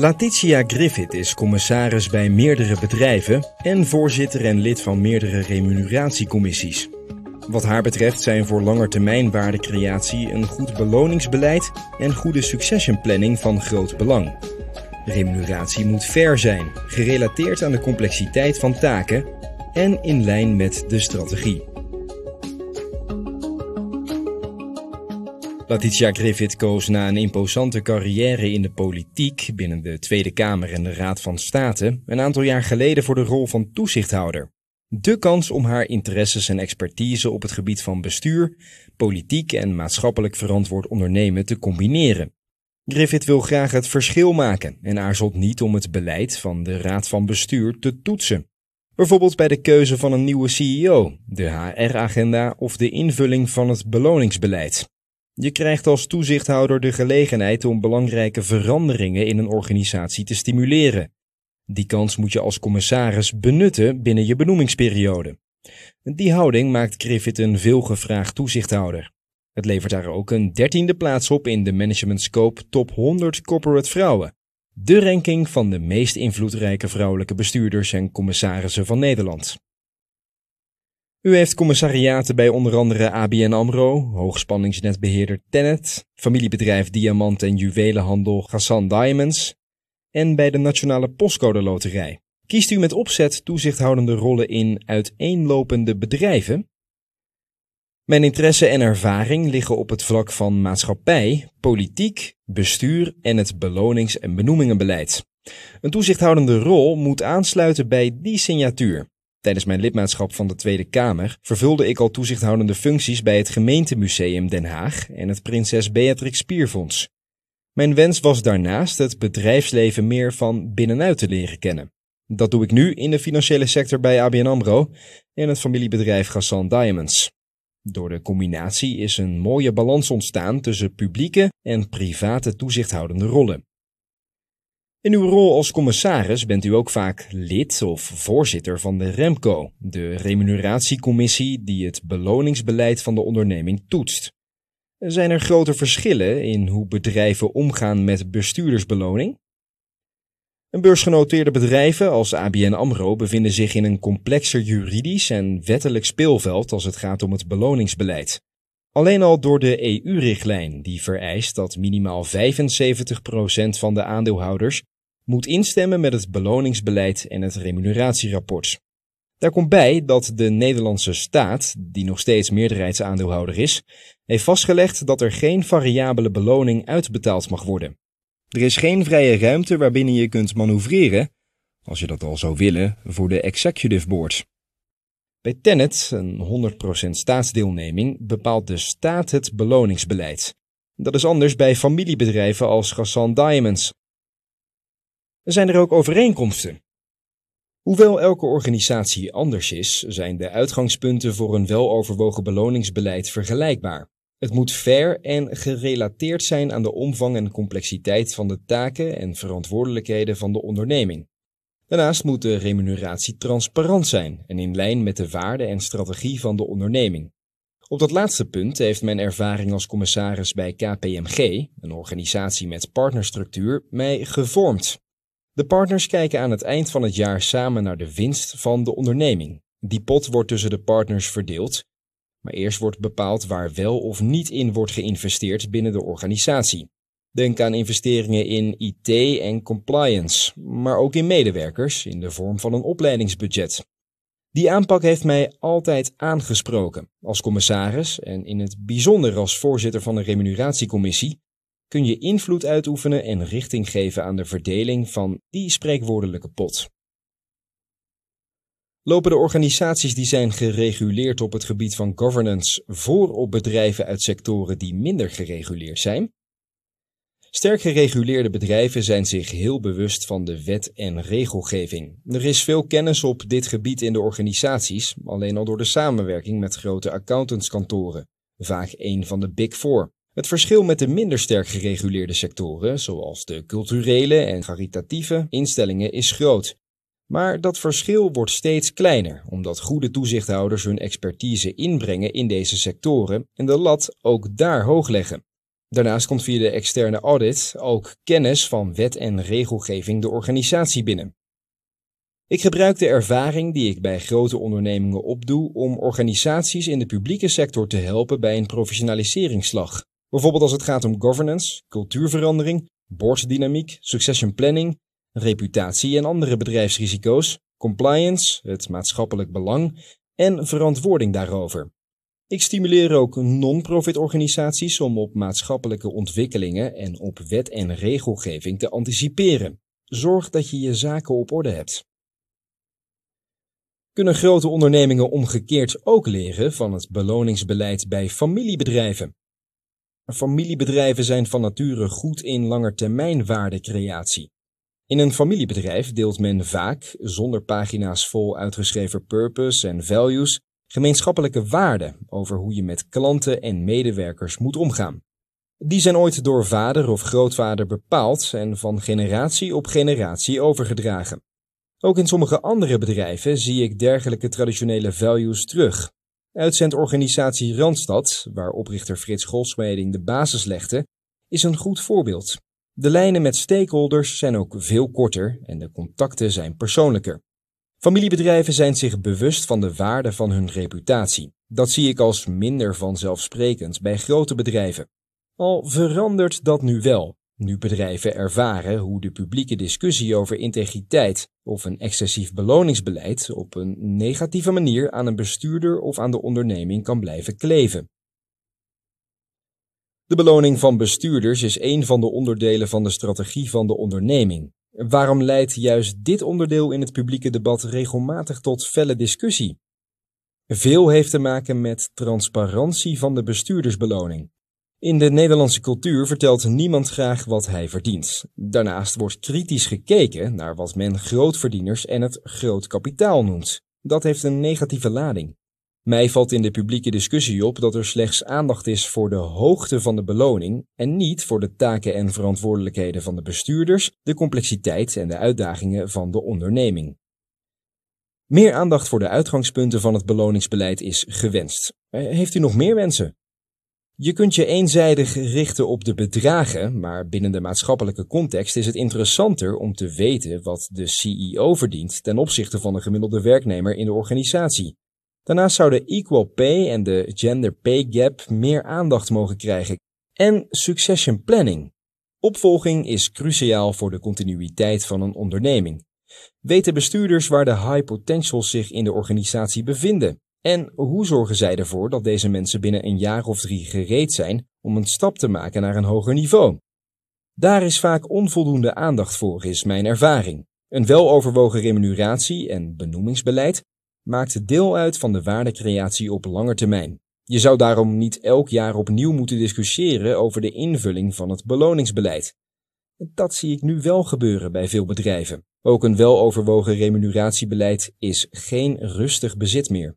Letitia Griffith is commissaris bij meerdere bedrijven en voorzitter en lid van meerdere remuneratiecommissies. Wat haar betreft zijn voor langetermijn waardecreatie een goed beloningsbeleid en goede successionplanning van groot belang. Remuneratie moet fair zijn, gerelateerd aan de complexiteit van taken en in lijn met de strategie. Letitia Griffith koos na een imposante carrière in de politiek binnen de Tweede Kamer en de Raad van State een aantal jaar geleden voor de rol van toezichthouder. De kans om haar interesses en expertise op het gebied van bestuur, politiek en maatschappelijk verantwoord ondernemen te combineren. Griffith wil graag het verschil maken en aarzelt niet om het beleid van de Raad van Bestuur te toetsen. Bijvoorbeeld bij de keuze van een nieuwe CEO, de HR-agenda of de invulling van het beloningsbeleid. Je krijgt als toezichthouder de gelegenheid om belangrijke veranderingen in een organisatie te stimuleren. Die kans moet je als commissaris benutten binnen je benoemingsperiode. Die houding maakt Griffith een veelgevraagd toezichthouder. Het levert haar ook een 13e plaats op in de Management Scope Top 100 Corporate Vrouwen. De ranking van de meest invloedrijke vrouwelijke bestuurders en commissarissen van Nederland. U heeft commissariaten bij onder andere ABN AMRO, hoogspanningsnetbeheerder TenneT, familiebedrijf diamant- en juwelenhandel Gassan Diamonds en bij de Nationale Postcode Loterij. Kiest u met opzet toezichthoudende rollen in uiteenlopende bedrijven? Mijn interesse en ervaring liggen op het vlak van maatschappij, politiek, bestuur en het belonings- en benoemingenbeleid. Een toezichthoudende rol moet aansluiten bij die signatuur. Tijdens mijn lidmaatschap van de Tweede Kamer vervulde ik al toezichthoudende functies bij het Gemeentemuseum Den Haag en het Prinses Beatrix Spierfonds. Mijn wens was daarnaast het bedrijfsleven meer van binnenuit te leren kennen. Dat doe ik nu in de financiële sector bij ABN AMRO en het familiebedrijf Gassan Diamonds. Door de combinatie is een mooie balans ontstaan tussen publieke en private toezichthoudende rollen. In uw rol als commissaris bent u ook vaak lid of voorzitter van de REMCO, de remuneratiecommissie die het beloningsbeleid van de onderneming toetst. Zijn er grote verschillen in hoe bedrijven omgaan met bestuurdersbeloning? Beursgenoteerde bedrijven als ABN AMRO bevinden zich in een complexer juridisch en wettelijk speelveld als het gaat om het beloningsbeleid. Alleen al door de EU-richtlijn die vereist dat minimaal 75% van de aandeelhouders moet instemmen met het beloningsbeleid en het remuneratierapport. Daar komt bij dat de Nederlandse staat, die nog steeds meerderheidsaandeelhouder is, heeft vastgelegd dat er geen variabele beloning uitbetaald mag worden. Er is geen vrije ruimte waarbinnen je kunt manoeuvreren, als je dat al zou willen, voor de Executive Board. Bij TenneT, een 100% staatsdeelneming, bepaalt de staat het beloningsbeleid. Dat is anders bij familiebedrijven als Gassan Diamonds. Zijn er ook overeenkomsten? Hoewel elke organisatie anders is, zijn de uitgangspunten voor een weloverwogen beloningsbeleid vergelijkbaar. Het moet fair en gerelateerd zijn aan de omvang en complexiteit van de taken en verantwoordelijkheden van de onderneming. Daarnaast moet de remuneratie transparant zijn en in lijn met de waarden en strategie van de onderneming. Op dat laatste punt heeft mijn ervaring als commissaris bij KPMG, een organisatie met partnerstructuur, mij gevormd. De partners kijken aan het eind van het jaar samen naar de winst van de onderneming. Die pot wordt tussen de partners verdeeld, maar eerst wordt bepaald waar wel of niet in wordt geïnvesteerd binnen de organisatie. Denk aan investeringen in IT en compliance, maar ook in medewerkers in de vorm van een opleidingsbudget. Die aanpak heeft mij altijd aangesproken. Als commissaris en in het bijzonder als voorzitter van een remuneratiecommissie kun je invloed uitoefenen en richting geven aan de verdeling van die spreekwoordelijke pot. Lopen de organisaties die zijn gereguleerd op het gebied van governance voor op bedrijven uit sectoren die minder gereguleerd zijn? Sterk gereguleerde bedrijven zijn zich heel bewust van de wet en regelgeving. Er is veel kennis op dit gebied in de organisaties, alleen al door de samenwerking met grote accountantskantoren, vaak een van de Big Four. Het verschil met de minder sterk gereguleerde sectoren, zoals de culturele en caritatieve instellingen, is groot. Maar dat verschil wordt steeds kleiner, omdat goede toezichthouders hun expertise inbrengen in deze sectoren en de lat ook daar hoog leggen. Daarnaast komt via de externe audit ook kennis van wet en regelgeving de organisatie binnen. Ik gebruik de ervaring die ik bij grote ondernemingen opdoe om organisaties in de publieke sector te helpen bij een professionaliseringsslag. Bijvoorbeeld als het gaat om governance, cultuurverandering, boarddynamiek, succession planning, reputatie en andere bedrijfsrisico's, compliance, het maatschappelijk belang en verantwoording daarover. Ik stimuleer ook non-profit organisaties om op maatschappelijke ontwikkelingen en op wet en regelgeving te anticiperen. Zorg dat je je zaken op orde hebt. Kunnen grote ondernemingen omgekeerd ook leren van het beloningsbeleid bij familiebedrijven? Familiebedrijven zijn van nature goed in langetermijnwaardecreatie. In een familiebedrijf deelt men vaak, zonder pagina's vol uitgeschreven purpose en values, gemeenschappelijke waarden over hoe je met klanten en medewerkers moet omgaan. Die zijn ooit door vader of grootvader bepaald en van generatie op generatie overgedragen. Ook in sommige andere bedrijven zie ik dergelijke traditionele values terug. Uitzendorganisatie Randstad, waar oprichter Frits Goldsmeding de basis legde, is een goed voorbeeld. De lijnen met stakeholders zijn ook veel korter en de contacten zijn persoonlijker. Familiebedrijven zijn zich bewust van de waarde van hun reputatie. Dat zie ik als minder vanzelfsprekend bij grote bedrijven. Al verandert dat nu wel, nu bedrijven ervaren hoe de publieke discussie over integriteit of een excessief beloningsbeleid op een negatieve manier aan een bestuurder of aan de onderneming kan blijven kleven. De beloning van bestuurders is een van de onderdelen van de strategie van de onderneming. Waarom leidt juist dit onderdeel in het publieke debat regelmatig tot felle discussie? Veel heeft te maken met transparantie van de bestuurdersbeloning. In de Nederlandse cultuur vertelt niemand graag wat hij verdient. Daarnaast wordt kritisch gekeken naar wat men grootverdieners en het groot kapitaal noemt. Dat heeft een negatieve lading. Mij valt in de publieke discussie op dat er slechts aandacht is voor de hoogte van de beloning en niet voor de taken en verantwoordelijkheden van de bestuurders, de complexiteit en de uitdagingen van de onderneming. Meer aandacht voor de uitgangspunten van het beloningsbeleid is gewenst. Heeft u nog meer wensen? Je kunt je eenzijdig richten op de bedragen, maar binnen de maatschappelijke context is het interessanter om te weten wat de CEO verdient ten opzichte van de gemiddelde werknemer in de organisatie. Daarnaast zouden equal pay en de gender pay gap meer aandacht mogen krijgen. En succession planning. Opvolging is cruciaal voor de continuïteit van een onderneming. Weten bestuurders waar de high potentials zich in de organisatie bevinden? En hoe zorgen zij ervoor dat deze mensen binnen een jaar of 3 gereed zijn om een stap te maken naar een hoger niveau? Daar is vaak onvoldoende aandacht voor, is mijn ervaring. Een weloverwogen remuneratie en benoemingsbeleid maakt deel uit van de waardecreatie op lange termijn. Je zou daarom niet elk jaar opnieuw moeten discussiëren over de invulling van het beloningsbeleid. Dat zie ik nu wel gebeuren bij veel bedrijven. Ook een weloverwogen remuneratiebeleid is geen rustig bezit meer.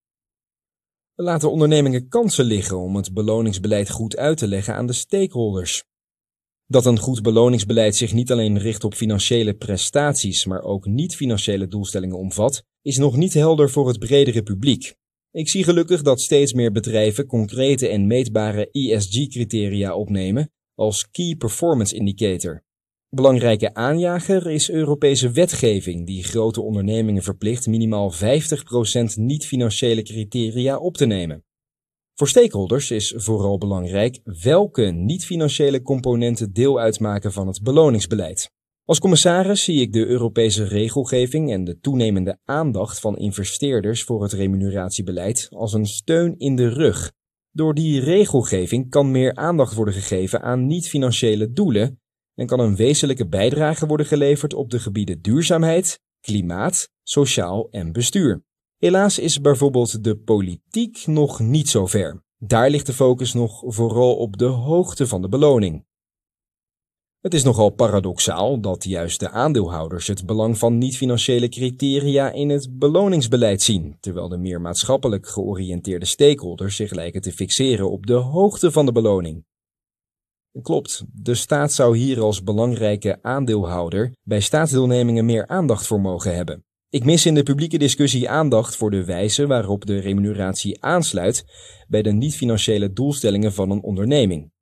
We laten ondernemingen kansen liggen om het beloningsbeleid goed uit te leggen aan de stakeholders. Dat een goed beloningsbeleid zich niet alleen richt op financiële prestaties, maar ook niet-financiële doelstellingen omvat, is nog niet helder voor het bredere publiek. Ik zie gelukkig dat steeds meer bedrijven concrete en meetbare ESG-criteria opnemen als Key Performance Indicator. Belangrijke aanjager is Europese wetgeving die grote ondernemingen verplicht minimaal 50% niet-financiële criteria op te nemen. Voor stakeholders is vooral belangrijk welke niet-financiële componenten deel uitmaken van het beloningsbeleid. Als commissaris zie ik de Europese regelgeving en de toenemende aandacht van investeerders voor het remuneratiebeleid als een steun in de rug. Door die regelgeving kan meer aandacht worden gegeven aan niet-financiële doelen en kan een wezenlijke bijdrage worden geleverd op de gebieden duurzaamheid, klimaat, sociaal en bestuur. Helaas is bijvoorbeeld de politiek nog niet zo ver. Daar ligt de focus nog vooral op de hoogte van de beloning. Het is nogal paradoxaal dat juist de aandeelhouders het belang van niet-financiële criteria in het beloningsbeleid zien, terwijl de meer maatschappelijk georiënteerde stakeholders zich lijken te fixeren op de hoogte van de beloning. Klopt, de staat zou hier als belangrijke aandeelhouder bij staatsdeelnemingen meer aandacht voor mogen hebben. Ik mis in de publieke discussie aandacht voor de wijze waarop de remuneratie aansluit bij de niet-financiële doelstellingen van een onderneming.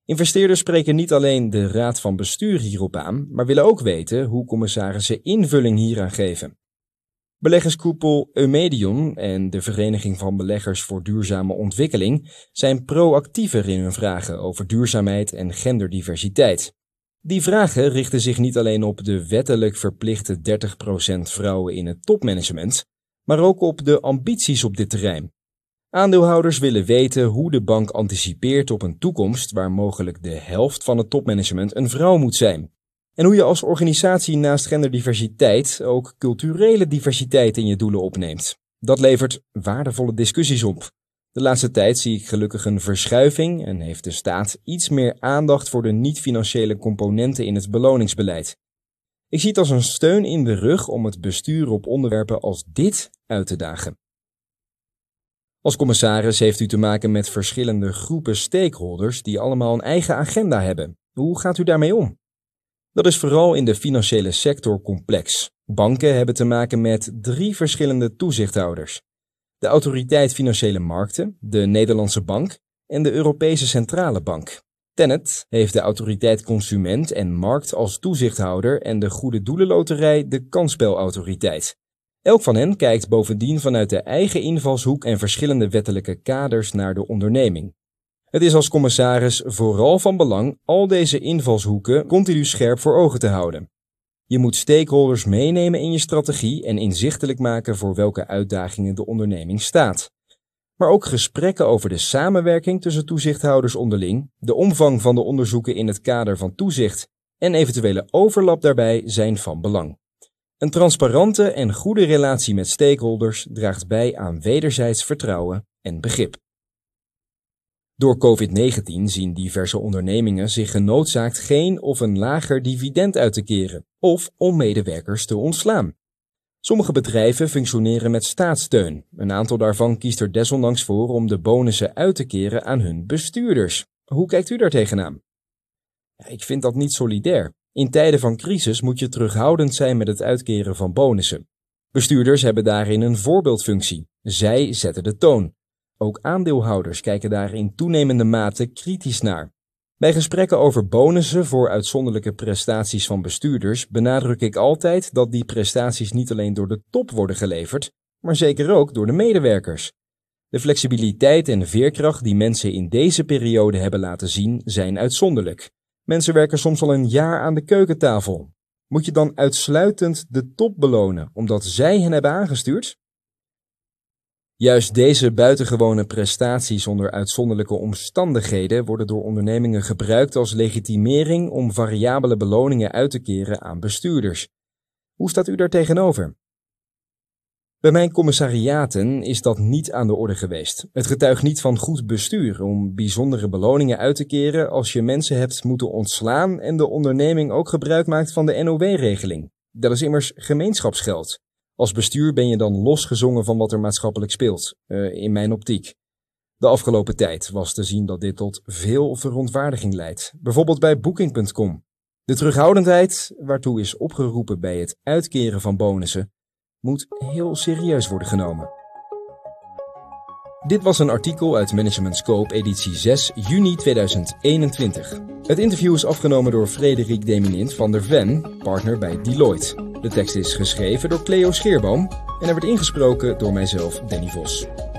Investeerders spreken niet alleen de raad van bestuur hierop aan, maar willen ook weten hoe commissarissen invulling hieraan geven. Beleggerskoepel Eumedion en de Vereniging van Beleggers voor Duurzame Ontwikkeling zijn proactiever in hun vragen over duurzaamheid en genderdiversiteit. Die vragen richten zich niet alleen op de wettelijk verplichte 30% vrouwen in het topmanagement, maar ook op de ambities op dit terrein. Aandeelhouders willen weten hoe de bank anticipeert op een toekomst waar mogelijk de helft van het topmanagement een vrouw moet zijn. En hoe je als organisatie naast genderdiversiteit ook culturele diversiteit in je doelen opneemt. Dat levert waardevolle discussies op. De laatste tijd zie ik gelukkig een verschuiving en heeft de staat iets meer aandacht voor de niet-financiële componenten in het beloningsbeleid. Ik zie het als een steun in de rug om het bestuur op onderwerpen als dit uit te dagen. Als commissaris heeft u te maken met verschillende groepen stakeholders die allemaal een eigen agenda hebben. Hoe gaat u daarmee om? Dat is vooral in de financiële sector complex. Banken hebben te maken met 3 verschillende toezichthouders. De Autoriteit Financiële Markten, de Nederlandse Bank en de Europese Centrale Bank. Tenet heeft de Autoriteit Consument en Markt als toezichthouder en de Goede Doelenloterij de Kansspelautoriteit. Elk van hen kijkt bovendien vanuit de eigen invalshoek en verschillende wettelijke kaders naar de onderneming. Het is als commissaris vooral van belang al deze invalshoeken continu scherp voor ogen te houden. Je moet stakeholders meenemen in je strategie en inzichtelijk maken voor welke uitdagingen de onderneming staat. Maar ook gesprekken over de samenwerking tussen toezichthouders onderling, de omvang van de onderzoeken in het kader van toezicht en eventuele overlap daarbij zijn van belang. Een transparante en goede relatie met stakeholders draagt bij aan wederzijds vertrouwen en begrip. Door COVID-19 zien diverse ondernemingen zich genoodzaakt geen of een lager dividend uit te keren of om medewerkers te ontslaan. Sommige bedrijven functioneren met staatssteun. Een aantal daarvan kiest er desondanks voor om de bonussen uit te keren aan hun bestuurders. Hoe kijkt u daar tegenaan? Ik vind dat niet solidair. In tijden van crisis moet je terughoudend zijn met het uitkeren van bonussen. Bestuurders hebben daarin een voorbeeldfunctie. Zij zetten de toon. Ook aandeelhouders kijken daar in toenemende mate kritisch naar. Bij gesprekken over bonussen voor uitzonderlijke prestaties van bestuurders benadruk ik altijd dat die prestaties niet alleen door de top worden geleverd, maar zeker ook door de medewerkers. De flexibiliteit en veerkracht die mensen in deze periode hebben laten zien zijn uitzonderlijk. Mensen werken soms al een jaar aan de keukentafel. Moet je dan uitsluitend de top belonen omdat zij hen hebben aangestuurd? Juist deze buitengewone prestaties onder uitzonderlijke omstandigheden worden door ondernemingen gebruikt als legitimering om variabele beloningen uit te keren aan bestuurders. Hoe staat u daar tegenover? Bij mijn commissariaten is dat niet aan de orde geweest. Het getuigt niet van goed bestuur om bijzondere beloningen uit te keren als je mensen hebt moeten ontslaan en de onderneming ook gebruik maakt van de NOW-regeling. Dat is immers gemeenschapsgeld. Als bestuur ben je dan losgezongen van wat er maatschappelijk speelt, in mijn optiek. De afgelopen tijd was te zien dat dit tot veel verontwaardiging leidt, bijvoorbeeld bij Booking.com. De terughoudendheid, waartoe is opgeroepen bij het uitkeren van bonussen, moet heel serieus worden genomen. Dit was een artikel uit Management Scope editie 6 juni 2021. Het interview is afgenomen door Frederik Deminint van der Ven, partner bij Deloitte. De tekst is geschreven door Cleo Scheerboom en er werd ingesproken door mijzelf, Danny Vos.